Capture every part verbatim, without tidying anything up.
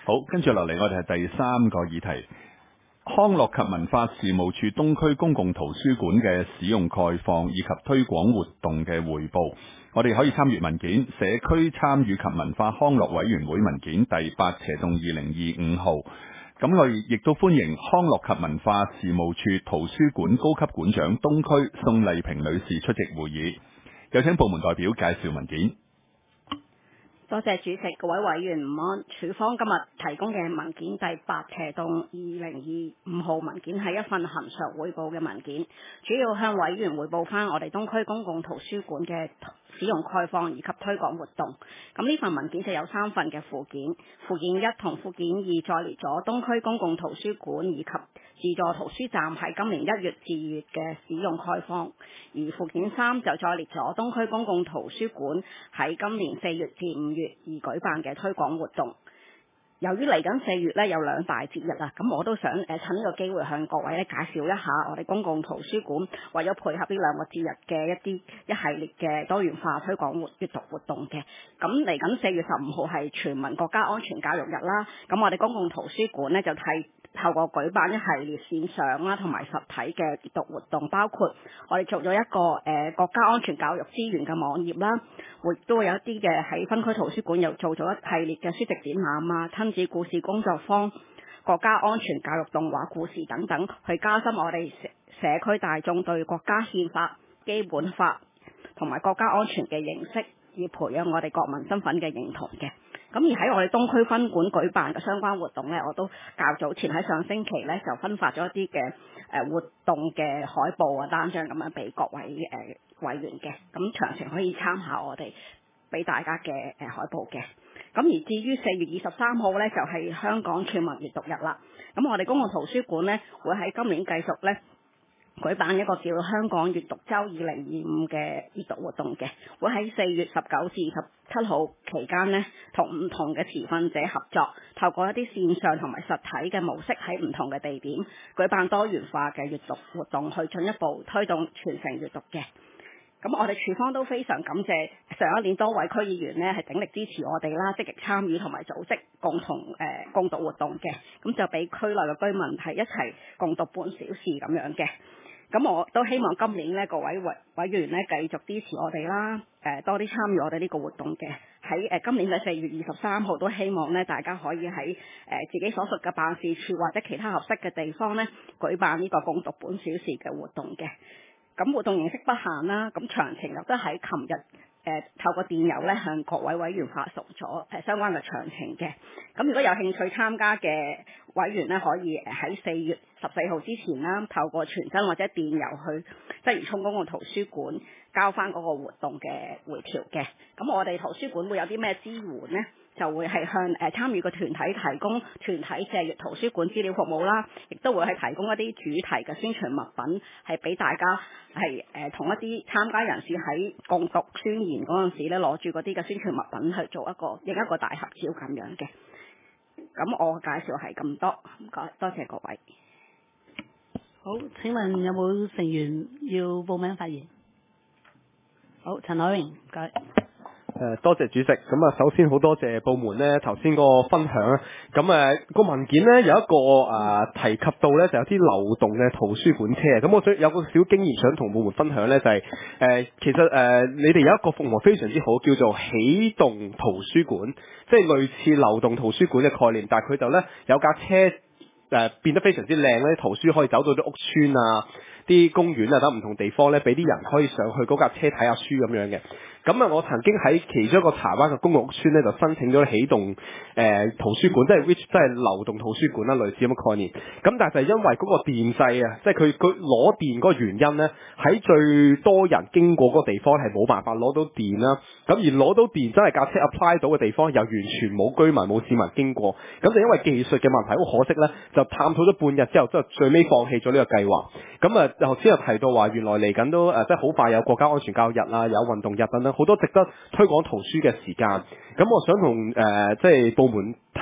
好，跟住落嚟，我哋係第三個議題，康樂及文化事務處東區公共圖書館嘅使用概況以及推廣活動嘅匯報。我哋可以參閱文件，社區參與及文化康樂委員會文件第八斜洞二零二五號。咁我哋亦都歡迎康樂及文化事務處圖書館高級館長東區宋麗萍女士出席會議。有請部門代表介紹文件。 多謝主席，各位委員午安。處方今日提供嘅文件第八斜洞二零二五號文件係一份恆常匯報嘅文件，主要向委員匯報翻我哋東區公共圖書館嘅使用概況以及推廣活動。咁呢份文件就有三份嘅附件，附件一同附件二載列咗東區公共圖書館以及自助圖書站喺今年一月至二月嘅使用概況，而附件三就載列咗東區公共圖書館喺今年四月至五月而舉辦嘅推廣活動。由於嚟緊四月咧有兩大節日啦，咁我都想誒趁呢個機會向各位咧介紹一下我哋公共圖書館為咗配合呢兩個節日嘅一啲一系列嘅多元化推廣活閱讀活動嘅。咁嚟緊四月十五號係全民國家安全教育日啦，咁我哋公共圖書館咧就係透過舉辦一系列線上啦同埋實體嘅閱讀活動，包括我哋做咗一個誒、呃、國家安全教育資源嘅網頁啦，亦都會有一啲嘅喺分區圖書館又做咗一系列嘅書籍展覽啊、親子故事工作坊、國家安全教育動畫故事等等，去加深我哋社社區大眾對國家憲法、基本法同埋國家安全嘅認識，以培養我哋國民身份嘅認同嘅。咁而喺我哋東區分館舉辦嘅相關活動呢，我都較早前喺上星期呢就分發咗一啲嘅誒活動嘅海報啊單張咁樣俾各位誒、呃、委員嘅，咁詳情可以參考我哋俾大家嘅誒、呃、海報嘅。咁而至於四月二十三號呢，就係、是、香港全民閱讀日啦。咁我哋公共圖書館呢，會喺今年繼續呢舉辦一個叫香港閱讀週二零二五嘅閱讀活動嘅，會喺四月十九至二十七號期間呢，同唔同嘅持份者合作，透過一啲線上同埋實體嘅模式喺唔同嘅地點舉辦多元化嘅閱讀活動，去進一步推動傳承閱讀嘅。咁我哋處方都非常感謝上一年多位區議員呢係鼎力支持我哋啦，積極參與同埋組織共同誒、呃、共讀活動嘅，咁就俾區內嘅居民係一齊共讀半小時咁樣嘅。咁我都希望今年呢各位委委員呢繼續支持我哋啦，誒、呃、多啲參與我哋呢個活動嘅。喺誒、呃、今年嘅四月二十三號都希望呢大家可以喺誒、呃、自己所屬嘅辦事處或者其他合適嘅地方呢舉辦呢個共讀半小時嘅活動嘅。咁活動形式不限啦，咁詳情又都喺琴日誒透過電郵咧向各位委員發送咗誒相關嘅詳情嘅。咁如果有興趣參加嘅委員咧，可以誒喺四月十四號之前啦，透過傳真或者電郵去鰂魚涌公共圖書館交翻嗰個活動嘅回條嘅。咁我哋圖書館會有啲咩支援呢？就會係向誒參與嘅團體提供團體借閱圖書館資料服務啦，亦都會係提供一啲主題嘅宣傳物品，係俾大家係誒同一啲參加人士喺共讀宣言嗰陣時咧，攞住嗰啲嘅宣傳物品去做一個影一個大合照咁樣嘅。咁我介紹係咁多，唔該，多謝各位。 好，請問有冇成員要報名發言？好，陳海榮，唔該。 誒多謝主席，咁啊首先好多謝部門呢頭先個分享啦，咁誒個文件呢，有一個誒、呃、提及到呢，就有啲流動嘅圖書館車，咁我想有個小經驗想同部門分享呢，就係、是、誒、呃、其實誒、呃、你哋有一個服務非常之好，叫做起動圖書館，即係類似流動圖書館嘅概念，但係佢就呢，有架車誒、呃、變得非常之靚咧，圖書可以走到啲屋邨啊、啲公園啊等唔同地方呢，俾啲人可以上去嗰架車睇下書咁樣嘅。咁啊，我曾經喺其中一個柴灣嘅公共屋邨咧，就申請咗起動誒、呃、圖書館，即係 which 即係流動圖書館啦，類似咁嘅概念。咁但係就係因為嗰個電掣啊，即係佢佢攞電嗰個原因咧，喺最多人經過嗰個地方係冇辦法攞到電啦。咁而攞到電真係架車 apply 到嘅地方，又完全冇居民冇市民經過。咁就因為技術嘅問題，好可惜咧，就探討咗半日之後，即係最尾放棄咗呢個計劃。咁啊，頭先又提到話，原來嚟緊都誒，即係好快有國家安全教育日啊，有運動日等等。好多值得推廣圖書嘅時間，咁我想同誒、呃、即係部門探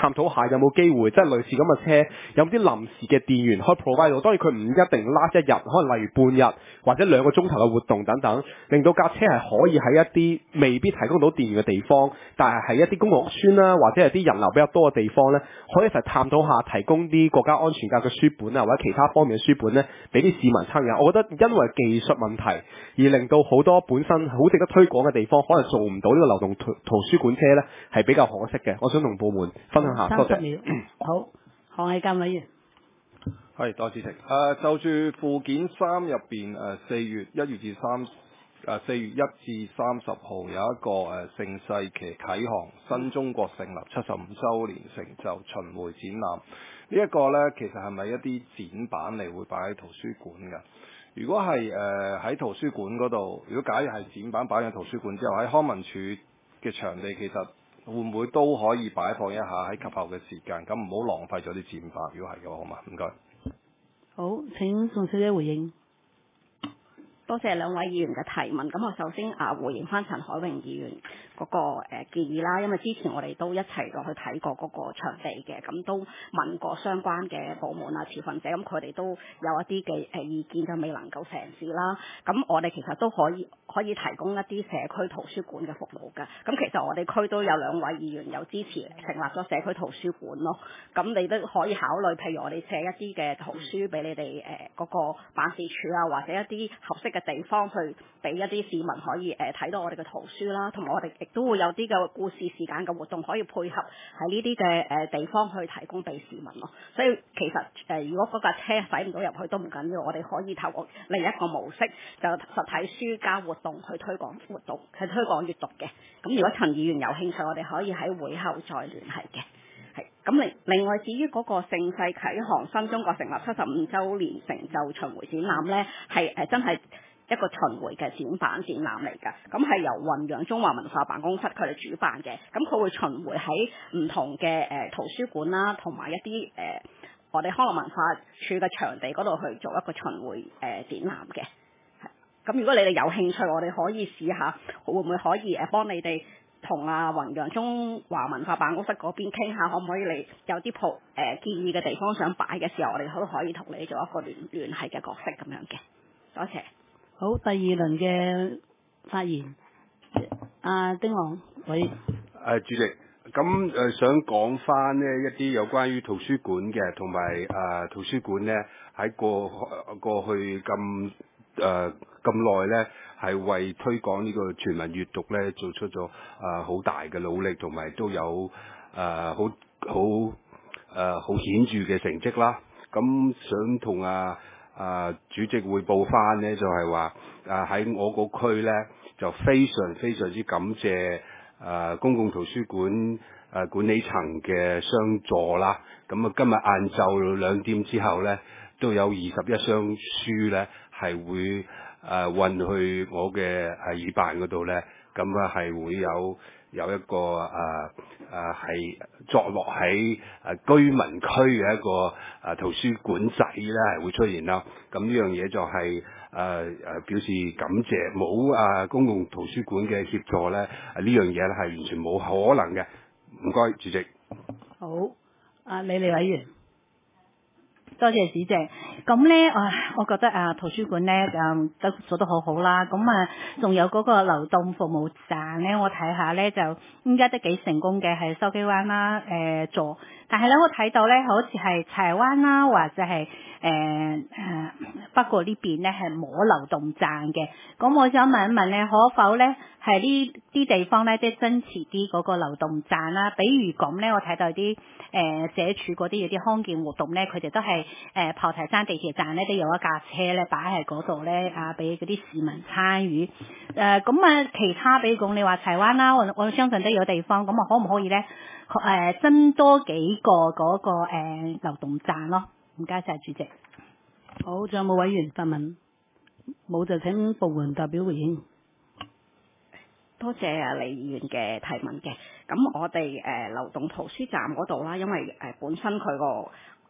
探討下有冇機會，即係類似咁嘅車，有啲臨時嘅電源可以 provide 到。當然佢唔一定 last 一日，可能例如半日或者兩個鐘頭嘅活動等等，令到架車係可以喺一啲未必提供到電源嘅地方，但係喺一啲公共屋邨啦，或者係啲人流比較多嘅地方呢，可以一齊探討下提供啲國家安全教嘅書本啊，或者其他方面嘅書本呢，俾啲市民參與。我覺得因為技術問題而令到好多本身好值得推廣嘅地方，可能做唔到呢個流動圖圖書館車呢，係比較可惜嘅。我想同部門分享下，多謝。 三十秒，好，何偉監委員。 係，多謝主席。誒、呃，就住附件三入邊誒四月一月至三誒四月一至三十號有一個誒、呃、盛世旗啟航新中國成立七十五週年成就巡迴展覽。這個、呢一個咧，其實係咪一啲展板嚟會擺喺圖書館㗎？如果係誒喺圖書館嗰度，如果假如係展板擺喺圖書館之後，喺康文署嘅場地，其實會唔會都可以擺放一下喺及後嘅時間？咁唔好浪費咗啲展板。如果係嘅話，好嘛？唔該。 好，請宋小姐回應。 多謝兩位議員嘅提問。咁我首先啊回應翻陳海榮議員嗰個誒建議啦，因為之前我哋都一齊落去睇過嗰個場地嘅，咁都問過相關嘅部門啊持份者，咁佢哋都有一啲嘅誒意見就未能夠成事啦。咁我哋其實都可以可以提供一啲社區圖書館嘅服務嘅。咁其實我哋區都有兩位議員有支持成立咗社區圖書館咯。咁你都可以考慮，譬如我哋借一啲嘅圖書俾你哋誒嗰個辦事處啊，或者一啲合適嘅地方去俾一啲市民可以誒睇、呃、到我哋嘅圖書啦，同埋我哋亦都會有啲嘅故事時間嘅活動可以配合喺呢啲嘅誒地方去提供俾市民咯。所以其實誒、呃、如果嗰架車駛唔到入去都唔緊要，我哋可以透過另一個模式就實體書加活動去推廣活動，去推廣閱讀嘅。咁如果陳議員有興趣，我哋可以喺會後再聯繫嘅。係咁另另外至於嗰個盛世啟航新中國成立七十五週年成就巡迴展覽咧，係誒真係一個巡迴嘅展板展覽嚟㗎，咁係由弘揚中華文化辦公室佢哋主辦嘅，咁佢會巡迴喺唔同嘅誒、呃、圖書館啦，同埋一啲誒、呃、我哋康樂文化處嘅場地嗰度去做一個巡迴誒、呃、展覽嘅。咁如果你哋有興趣，我哋可以試下會唔會可以誒幫你哋同啊弘揚中華文化辦公室嗰邊傾下，可唔可以你有啲鋪誒建議嘅地方想擺嘅時候，我哋都可以同你做一個聯聯繫嘅角色咁樣嘅。多謝。 好，第二輪嘅發言，阿、啊、丁朗偉。 誒主席，咁誒、呃、想講翻呢一啲有關於圖書館嘅，同埋誒圖書館咧喺過過去咁誒咁耐咧，係為推廣呢個全民閱讀咧做出咗誒好大嘅努力，同埋都有誒好好誒好顯著嘅成績啦。咁想同啊〜啊、呃，主席匯報翻呢，就係話啊喺我個區呢，就非常非常之感謝啊、呃、公共圖書館誒、呃、管理層嘅相助啦。咁啊今日晏晝兩點之後呢，都有二十一箱書呢係會誒、呃、運去我嘅誒議辦嗰度呢。咁啊係會有有一個誒誒係坐落喺誒居民區嘅一個誒圖書館仔咧，係會出現啦。咁呢樣嘢就係誒誒表示感謝，冇誒公共圖書館嘅協助咧，呢樣嘢咧係完全冇可能嘅。唔該，主席。 好，阿李利委員。多謝主席。咁咧，啊，我覺得啊，圖書館咧，誒都做得好好啦。咁啊，仲有嗰個流動服務站咧，我睇下咧就應該都幾成功嘅，係筲箕灣啦，誒、呃、做。但係咧，我睇到咧，好似係柴灣啦，或者係誒誒北角呢邊咧係冇流動站嘅。咁我想問一問咧，可否咧係呢啲地方咧，即係增設啲嗰個流動站啦？比如咁咧，我睇到啲誒、呃、社署嗰啲有啲康健活動咧，佢哋都係誒炮台山地鐵站咧都有一架車咧擺喺嗰度咧啊，俾嗰啲市民參與。誒咁啊，其他比如講你話柴灣啦，我我相信都有地方，咁啊可唔可以咧？誒、呃，增多幾個嗰、那個誒、呃、流動站咯，唔該晒主席。好，仲有冇委員發問？冇就請部門代表回應。 多謝啊李議員嘅提問嘅。咁我哋誒、呃、流動圖書站嗰度啦，因為誒、呃、本身佢個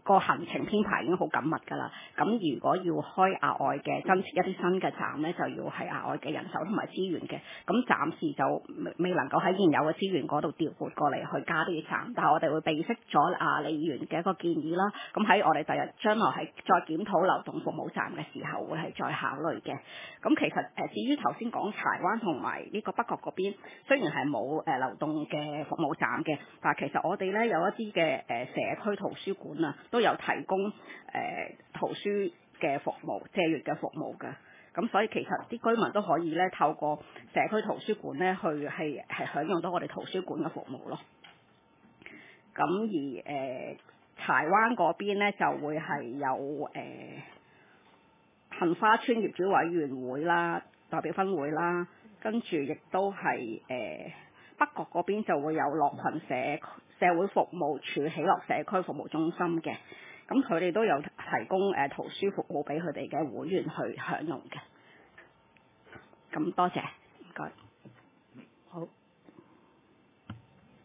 個行程編排已經好緊密㗎啦。咁如果要開額外嘅增設一啲新嘅站咧，就要係額外嘅人手同埋資源嘅。咁暫時就未未能夠喺現有嘅資源嗰度調撥過嚟去加啲站，但係我哋會備悉咗啊李議員嘅一個建議啦。咁喺我哋第日將來係再檢討流動服務站嘅時候，會係再考慮嘅。咁其實誒、呃，至於頭先講柴灣同埋呢個北角嗰邊，雖然係冇誒流動嘅服務站嘅，但係其實我哋咧有一啲嘅誒社區圖書館啊，都有提供誒、呃、圖書嘅服務、借閱嘅服務嘅。咁所以其實啲居民都可以咧透過社區圖書館咧去係係享用到我哋圖書館嘅服務咯。咁而誒、呃、柴灣嗰邊咧就會係有誒、呃、杏花邨業主委員會啦、代表分會啦，跟住亦都係誒、呃、北角嗰邊就會有樂群社社會服務處喜樂社區服務中心嘅。咁佢哋都有提供誒、呃、圖書服務俾佢哋嘅會員去享用嘅。咁多謝，唔該。